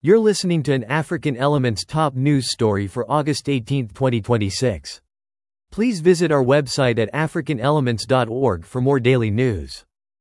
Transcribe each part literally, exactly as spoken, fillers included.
You're listening to an African Elements top news story for August eighteenth, twenty twenty-six. Please visit our website at african elements dot org for more daily news.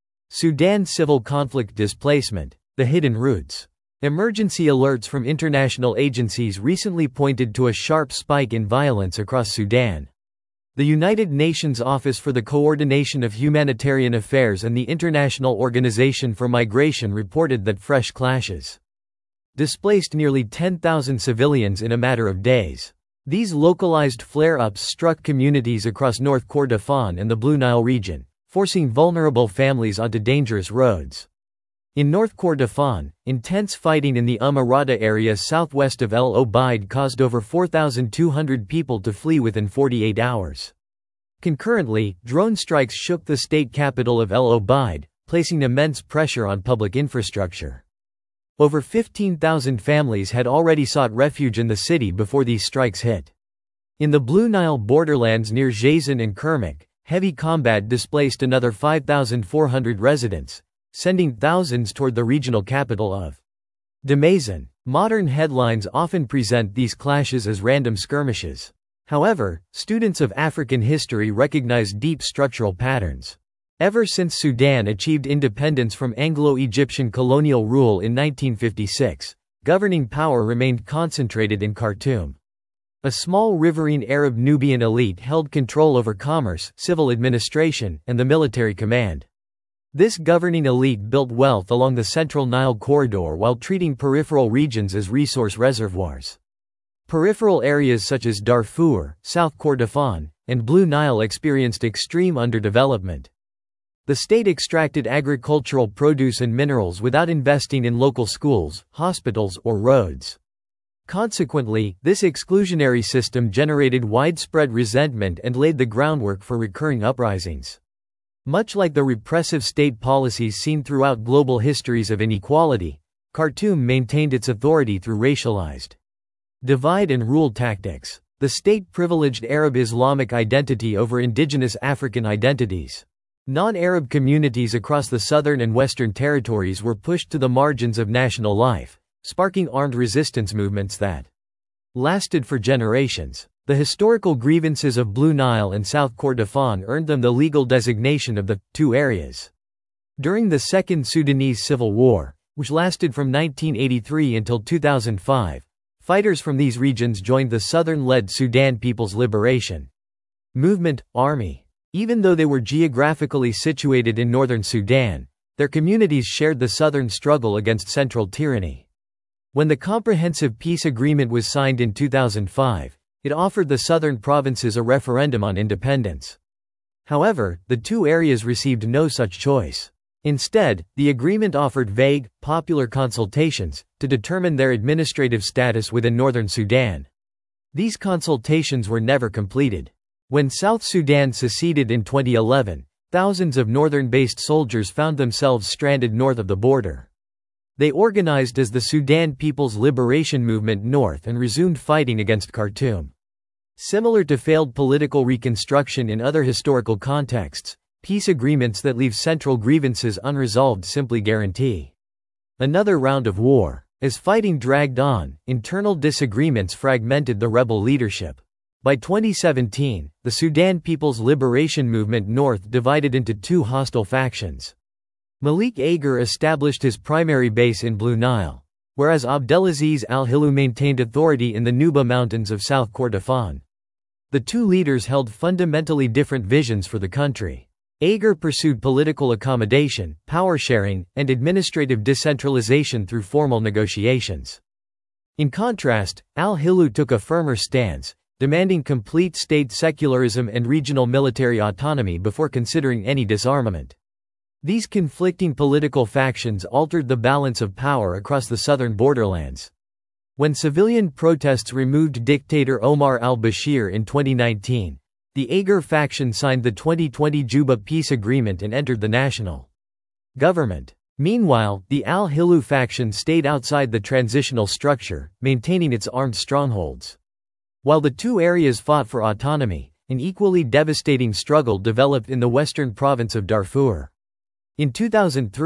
Sudan civil conflict displacement, the hidden roots. Emergency alerts from international agencies recently pointed to a sharp spike in violence across Sudan. The United Nations Office for the Coordination of Humanitarian Affairs and the International Organization for Migration reported that fresh clashes displaced nearly ten thousand civilians in a matter of days. These localized flare-ups struck communities across North Kordofan and the Blue Nile region, forcing vulnerable families onto dangerous roads. In North Kordofan, intense fighting in the Umm Arada area southwest of El Obeid caused over four thousand two hundred people to flee within forty-eight hours. Concurrently, drone strikes shook the state capital of El Obeid, placing immense pressure on public infrastructure. Over fifteen thousand families had already sought refuge in the city before these strikes hit. In the Blue Nile borderlands near Jazan and Kermuk, heavy combat displaced another five thousand four hundred residents, sending thousands toward the regional capital of Damazan. Modern headlines often present these clashes as random skirmishes. However, students of African history recognize deep structural patterns. Ever since Sudan achieved independence from Anglo-Egyptian colonial rule in nineteen fifty-six, governing power remained concentrated in Khartoum. A small riverine Arab Nubian elite held control over commerce, civil administration, and the military command. This governing elite built wealth along the central Nile corridor while treating peripheral regions as resource reservoirs. Peripheral areas such as Darfur, South Kordofan, and Blue Nile experienced extreme underdevelopment. The state extracted agricultural produce and minerals without investing in local schools, hospitals, or roads. Consequently, this exclusionary system generated widespread resentment and laid the groundwork for recurring uprisings. Much like the repressive state policies seen throughout global histories of inequality, Khartoum maintained its authority through racialized divide and rule tactics. The state privileged Arab Islamic identity over indigenous African identities. Non-Arab communities across the southern and western territories were pushed to the margins of national life, sparking armed resistance movements that lasted for generations. The historical grievances of Blue Nile and South Kordofan earned them the legal designation of the two areas. During the Second Sudanese Civil War, which lasted from nineteen eighty-three until two thousand five, fighters from these regions joined the Southern-led Sudan People's Liberation Movement, Army. Even though they were geographically situated in northern Sudan, their communities shared the southern struggle against central tyranny. When the Comprehensive Peace Agreement was signed in two thousand five, it offered the southern provinces a referendum on independence. However, the two areas received no such choice. Instead, the agreement offered vague, popular consultations to determine their administrative status within northern Sudan. These consultations were never completed. When South Sudan seceded in twenty eleven, thousands of northern-based soldiers found themselves stranded north of the border. They organized as the Sudan People's Liberation Movement North and resumed fighting against Khartoum. Similar to failed political reconstruction in other historical contexts, peace agreements that leave central grievances unresolved simply guarantee another round of war. As fighting dragged on, internal disagreements fragmented the rebel leadership. By twenty seventeen, the Sudan People's Liberation Movement North divided into two hostile factions. Malik Agar established his primary base in Blue Nile, whereas Abdelaziz al-Hilu maintained authority in the Nuba Mountains of South Kordofan. The two leaders held fundamentally different visions for the country. Agar pursued political accommodation, power sharing, and administrative decentralization through formal negotiations. In contrast, al-Hilu took a firmer stance, demanding complete state secularism and regional military autonomy before considering any disarmament. These conflicting political factions altered the balance of power across the southern borderlands. When civilian protests removed dictator Omar al-Bashir in twenty nineteen, the Agar faction signed the twenty twenty Juba Peace Agreement and entered the national government. Meanwhile, the al-Hilu faction stayed outside the transitional structure, maintaining its armed strongholds. While the two areas fought for autonomy, an equally devastating struggle developed in the western province of Darfur. In two thousand three,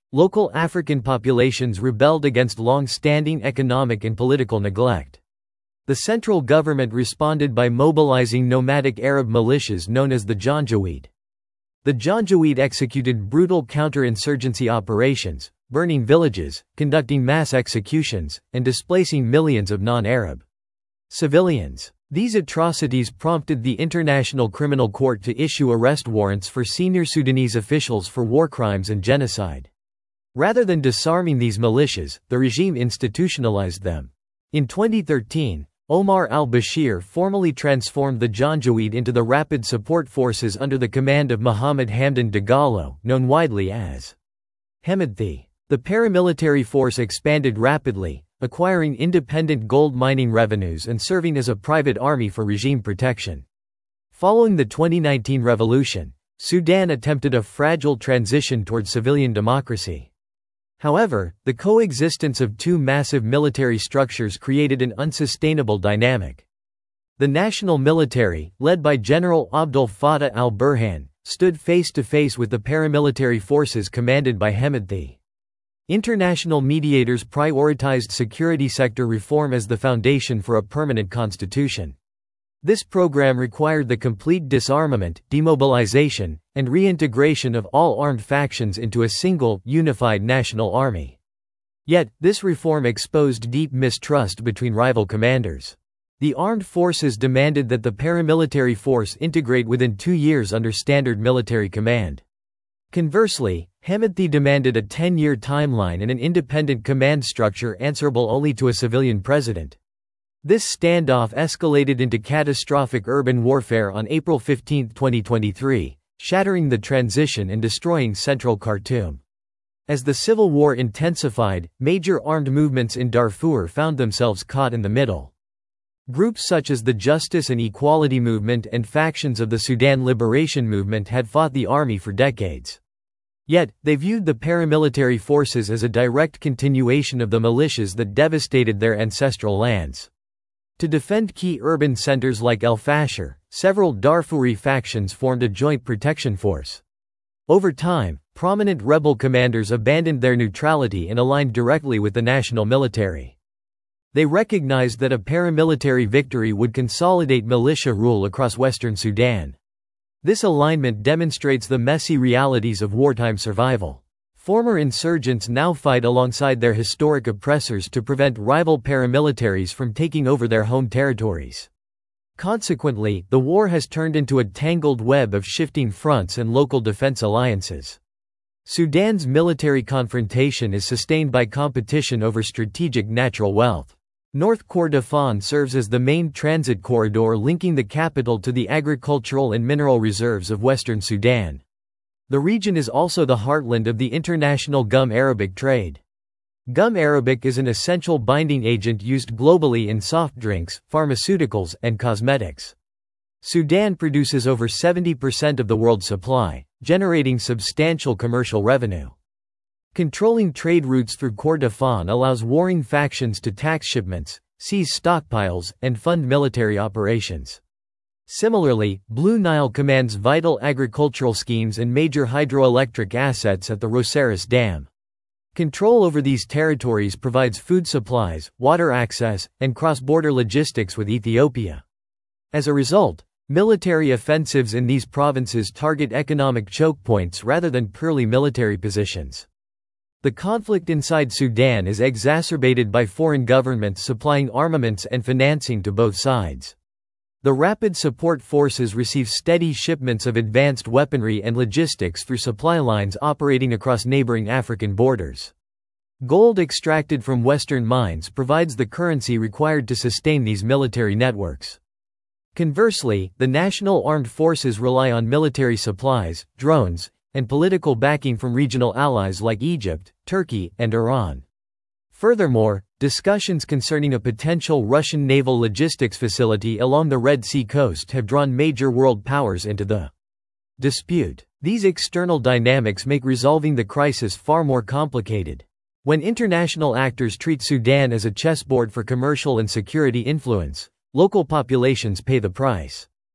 local African populations rebelled against long-standing economic and political neglect. The central government responded by mobilizing nomadic Arab militias known as the Janjaweed. The Janjaweed executed brutal counter-insurgency operations, burning villages, conducting mass executions, and displacing millions of non-Arab civilians. These atrocities prompted the International Criminal Court to issue arrest warrants for senior Sudanese officials for war crimes and genocide. Rather than disarming these militias, the regime institutionalized them. In twenty thirteen, Omar al-Bashir formally transformed the Janjaweed into the Rapid Support Forces under the command of Mohammed Hamdan Dagalo, known widely as Hemedti. The paramilitary force expanded rapidly, acquiring independent gold mining revenues and serving as a private army for regime protection. Following the twenty nineteen revolution, Sudan attempted a fragile transition toward civilian democracy. However, the coexistence of two massive military structures created an unsustainable dynamic. The national military, led by General Abdel Fattah al-Burhan, stood face to face with the paramilitary forces commanded by Hemedti. International mediators prioritized security sector reform as the foundation for a permanent constitution. This program required the complete disarmament, demobilization, and reintegration of all armed factions into a single, unified national army. Yet, this reform exposed deep mistrust between rival commanders. The armed forces demanded that the paramilitary force integrate within two years under standard military command. Conversely, Hemedti demanded a ten-year timeline and an independent command structure answerable only to a civilian president. This standoff escalated into catastrophic urban warfare on April fifteenth twenty twenty-three, shattering the transition and destroying central Khartoum. As the civil war intensified, major armed movements in Darfur found themselves caught in the middle. Groups such as the Justice and Equality Movement and factions of the Sudan Liberation Movement had fought the army for decades. Yet, they viewed the paramilitary forces as a direct continuation of the militias that devastated their ancestral lands. To defend key urban centers like El Fasher, several Darfuri factions formed a joint protection force. Over time, prominent rebel commanders abandoned their neutrality and aligned directly with the national military. They recognized that a paramilitary victory would consolidate militia rule across western Sudan. This alignment demonstrates the messy realities of wartime survival. Former insurgents now fight alongside their historic oppressors to prevent rival paramilitaries from taking over their home territories. Consequently, the war has turned into a tangled web of shifting fronts and local defense alliances. Sudan's military confrontation is sustained by competition over strategic natural wealth. North Kordofan serves as the main transit corridor linking the capital to the agricultural and mineral reserves of western Sudan. The region is also the heartland of the international gum arabic trade. Gum arabic is an essential binding agent used globally in soft drinks, pharmaceuticals, and cosmetics. Sudan produces over seventy percent of the world's supply, generating substantial commercial revenue. Controlling trade routes through Kordofan allows warring factions to tax shipments, seize stockpiles, and fund military operations. Similarly, Blue Nile commands vital agricultural schemes and major hydroelectric assets at the Roseris Dam. Control over these territories provides food supplies, water access, and cross-border logistics with Ethiopia. As a result, military offensives in these provinces target economic choke points rather than purely military positions. The conflict inside Sudan is exacerbated by foreign governments supplying armaments and financing to both sides. The Rapid Support Forces receive steady shipments of advanced weaponry and logistics through supply lines operating across neighboring African borders. Gold extracted from Western mines provides the currency required to sustain these military networks. Conversely, the National Armed Forces rely on military supplies, drones, and political backing from regional allies like Egypt, Turkey, and Iran. Furthermore, discussions concerning a potential Russian naval logistics facility along the Red Sea coast have drawn major world powers into the dispute. These external dynamics make resolving the crisis far more complicated. When international actors treat Sudan as a chessboard for commercial and security influence, local populations pay the price.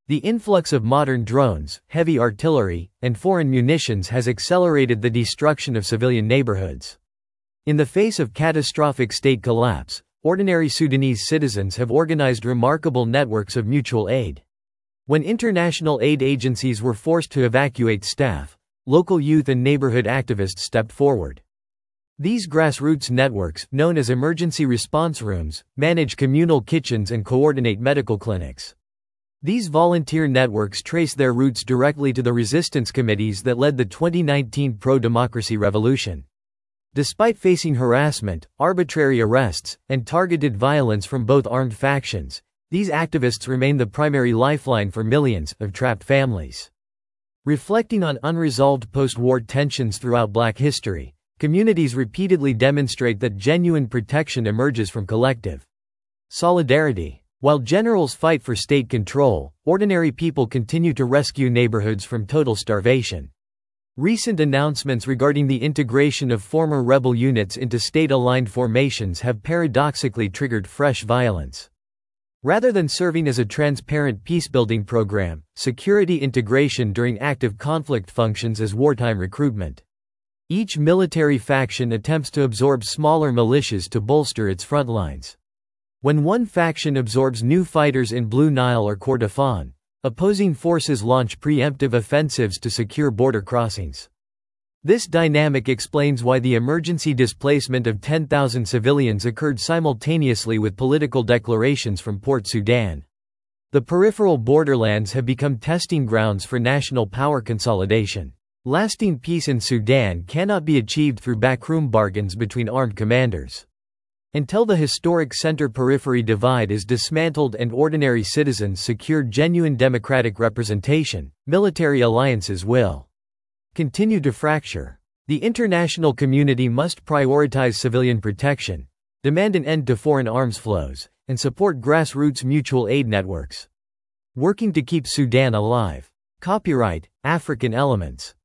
The influx of modern drones, heavy artillery, and foreign munitions has accelerated the destruction of civilian neighborhoods. In the face of catastrophic state collapse, ordinary Sudanese citizens have organized remarkable networks of mutual aid. When international aid agencies were forced to evacuate staff, local youth and neighborhood activists stepped forward. These grassroots networks, known as emergency response rooms, manage communal kitchens and coordinate medical clinics. These volunteer networks trace their roots directly to the resistance committees that led the twenty nineteen pro-democracy revolution. Despite facing harassment, arbitrary arrests, and targeted violence from both armed factions, these activists remain the primary lifeline for millions of trapped families. Reflecting on unresolved post-war tensions throughout Black history, communities repeatedly demonstrate that genuine protection emerges from collective solidarity. While generals fight for state control, ordinary people continue to rescue neighborhoods from total starvation. Recent announcements regarding the integration of former rebel units into state-aligned formations have paradoxically triggered fresh violence. Rather than serving as a transparent peacebuilding program, security integration during active conflict functions as wartime recruitment. Each military faction attempts to absorb smaller militias to bolster its front lines. When one faction absorbs new fighters in Blue Nile or Kordofan, opposing forces launch preemptive offensives to secure border crossings. This dynamic explains why the emergency displacement of ten thousand civilians occurred simultaneously with political declarations from Port Sudan. The peripheral borderlands have become testing grounds for national power consolidation. Lasting peace in Sudan cannot be achieved through backroom bargains between armed commanders. Until the historic center-periphery divide is dismantled and ordinary citizens secure genuine democratic representation, military alliances will continue to fracture. The international community must prioritize civilian protection, demand an end to foreign arms flows, and support grassroots mutual aid networks. Working to keep Sudan alive. Copyright, African Elements.